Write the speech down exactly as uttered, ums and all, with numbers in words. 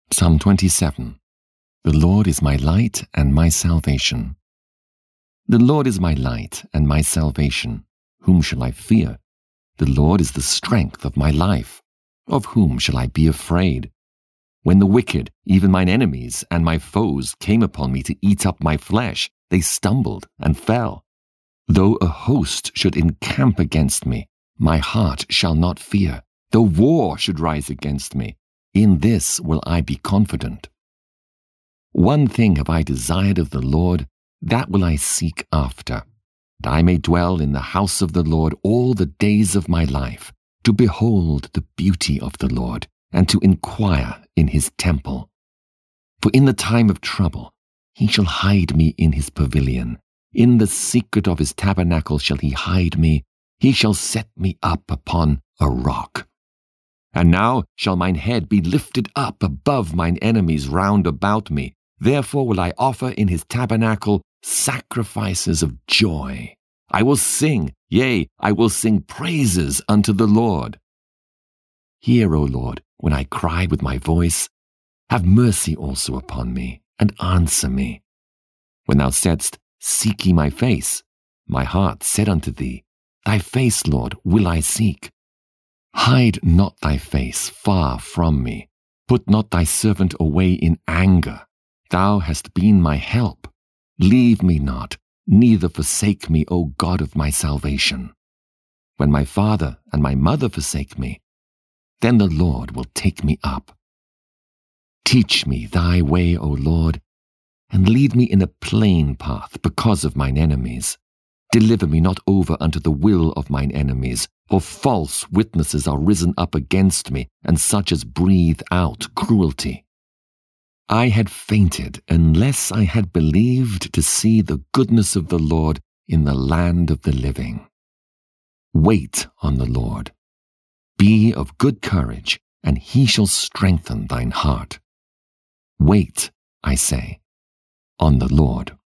Psalm twenty-seven. The Lord is my light and my salvation. The Lord is my light and my salvation. Whom shall I fear? The Lord is the strength of my life. Of whom shall I be afraid? When the wicked, even mine enemies and my foes, came upon me to eat up my flesh, they stumbled and fell. Though a host should encamp against me, my heart shall not fear. Though war should rise against me, in this will I be confident. One thing have I desired of the Lord, that will I seek after, that I may dwell in the house of the Lord all the days of my life, to behold the beauty of the Lord, and to inquire in his temple. For in the time of trouble he shall hide me in his pavilion. In the secret of his tabernacle shall he hide me. He shall set me up upon a rock. And now shall mine head be lifted up above mine enemies round about me. Therefore will I offer in his tabernacle sacrifices of joy. I will sing, yea, I will sing praises unto the Lord. Hear, O Lord, when I cry with my voice. Have mercy also upon me, and answer me. When thou saidst, Seek ye my face, my heart said unto thee, Thy face, Lord, will I seek. Hide not thy face far from me. Put not thy servant away in anger. Thou hast been my help. Leave me not, neither forsake me, O God of my salvation. When my father and my mother forsake me, then the Lord will take me up. Teach me thy way, O Lord, and lead me in a plain path because of mine enemies. Deliver me not over unto the will of mine enemies, for false witnesses are risen up against me, and such as breathe out cruelty. I had fainted unless I had believed to see the goodness of the Lord in the land of the living. Wait on the Lord. Be of good courage, and he shall strengthen thine heart. Wait, I say, on the Lord.